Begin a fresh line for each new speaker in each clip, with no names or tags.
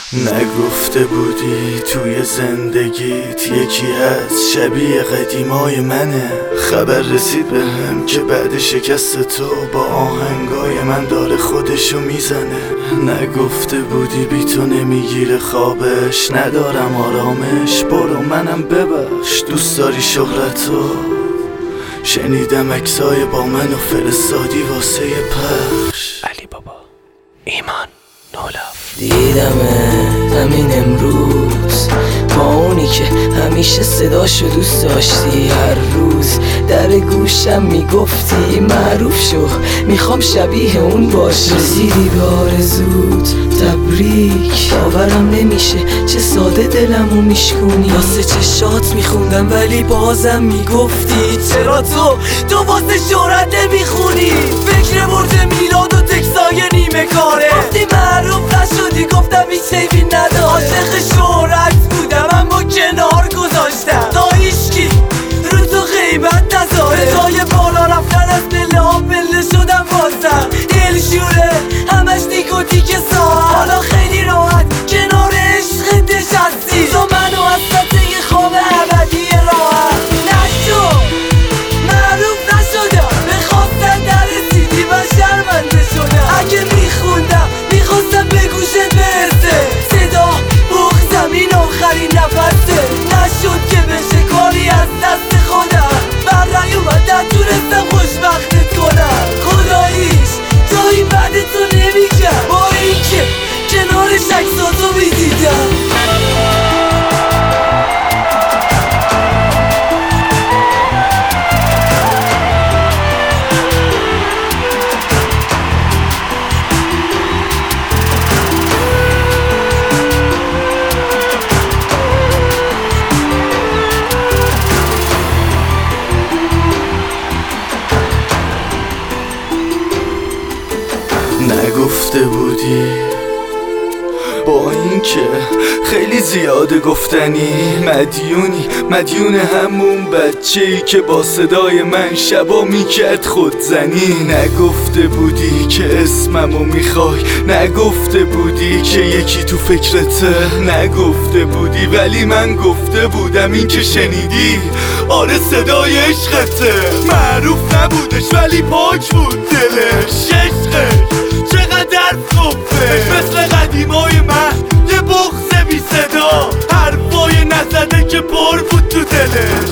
نگفته بودی توی زندگیت یکی هست شبیه قدیمای منه. خبر رسید بهم که بعد شکست تو با آهنگای من داره خودشو میزنه. نگفته بودی بی تو نمیگیره خوابش، ندارم آرامش، برو منم ببخش. دوست داری شهرتو؟ شنیدم عکسای با من و فرستادی واسه پخش.
علی بابا ایمان نولاف.
دیدمت همین امروز با اونی که همیشه صداشو دوست داشتی، هر روز در گوشم میگفتی معروف شو میخوام شبیه اون باشی. رسیدی به آرزوت تبریک، باورم نمیشه چه ساده دلمو میشکونی. واسه چشات میخوندم ولی بازم میگفتی چرا تو واسه شهرت نمیخونی. فکر برد میلاد و تکسای نیمه کاره، وقتی معروف نشدی گفتم هیچ سیبی نداره. عاشق شهرت بودم اما کنار گذاشتم تا هیچکی رو تو غیبت نذاره. به جای بالا رفتن از پله ها پله شدم بازم دلشوره، همش نیکوتیک ساعت. حالا خیلی راحت کنار عشق نشستی، تو منو از سطح خواب ابدی راحت. نشو معروف نشدم، بخواستن نرسیدی و شرمنده شدم. اگه میخوندم میخواستم به گوشت برسه، صدا بغزم این آخرین نفسه. نشد که بشه کاری از دست خودم، بر نیومد نتونستم خوشبختت کنم. خداییش جایی بعد تو نمیگم، با اینکه کنارش عکساتو میدیدم.
نگفته بودی با اینکه خیلی زیاده گفتنی، مدیون همون بچه‌ای که با صدای من شبا میکرد خودزنی. نگفته بودی که اسممو میخوای، نگفته بودی که یکی تو فکرته، نگفته بودی ولی من گفته بودم. این که شنیدی آره صدای عشقته. معروف نبودش ولی پاک بود دلش، عشقش چقدر خوبه. مثل قدیمای من یه بغض بی صدا، حرفای نزده که پر بود تو دلش.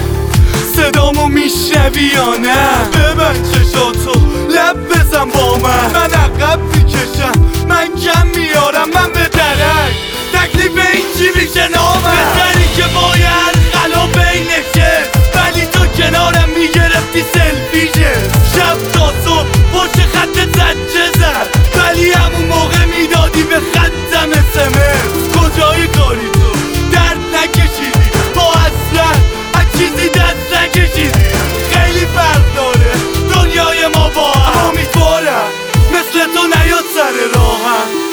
صدامو میشنوی یا نه؟ ببند چشاتو لب بزن با من عقب میکشم، من کم میارم، من به درک. تکلیف این چی میشه نامم؟ بزنی که باید خلا بینشه، ولی تو کنارم میگرفتی سلفیشه. شب تا صبح پشت خط زجه زد، ولی همون موقع میدادی به خطم اسمس. کجای کاری تو درد نکشیدی، با اصلا از چیزی دست نکشیدی. خیلی فرق داره دنیای ما با هم، امیدوارم مثل تو نیاد سر راهم.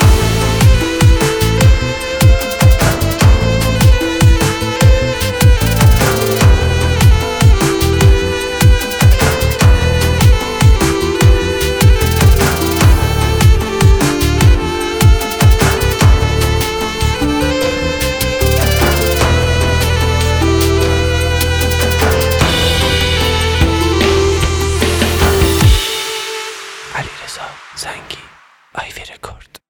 علیرضا زنگی آیوی رکورد.